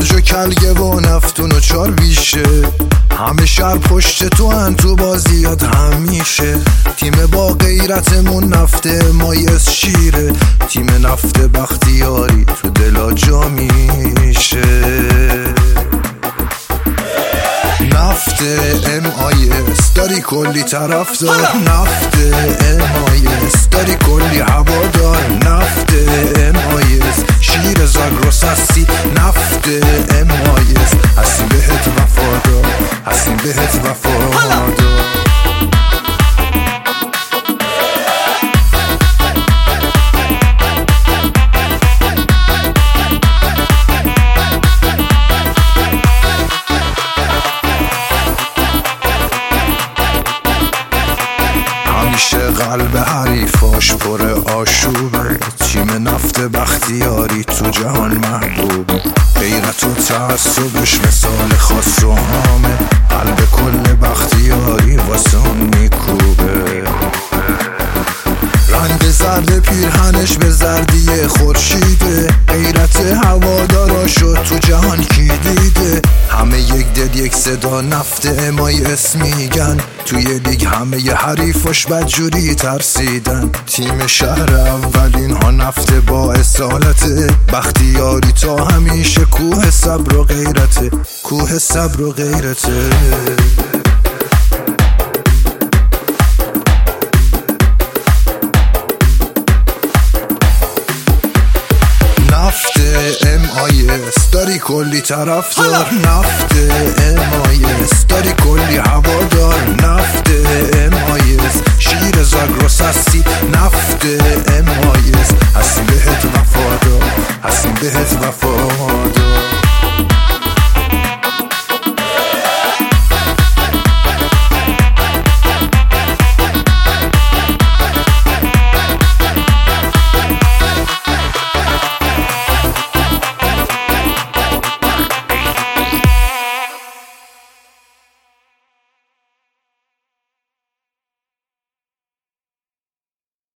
برج و کلگه و نفتون و چار بیشه، همه شهر پشت تو هن تو بازیات همیشه. تیم با غیرتمون نفت مایز شیره، تیم نفت بختیاری تو دلا جا میشه. نفت MIS داری کلی طرفدار، نفت MIS داری کلی هوادار، نفت MIS شیر زاگرس هستی، نفت MIS هستیم بهت وفادار، هستیم بهت وفادار. همیشه قلب حریفاش پر آشوبه، تیم نفت بختیاری تو جهان محبوب. غیرت و تعصبش مثال خاص و عامه، قلب کل بختیاری واسه اون میکوبه. رنگ زرد پیرهنش به زردی خورشیده، غیرت هواداراشو تو جهان کی دیده. همه یک دل یک صدا نفت MIS میگن، توی لیگ همه ی حریفاش بدجوری ترسیدن. تیم شهر اولین ها نفت با اصالته، بختیاری تا همیشه کوه صبر و غیرته، کوه صبر و غیرته. نفت MIS داری کلی طرفدار، نفت MIS داری کلی هوادار، نفت MIS شیر زاگرس هستی، نفت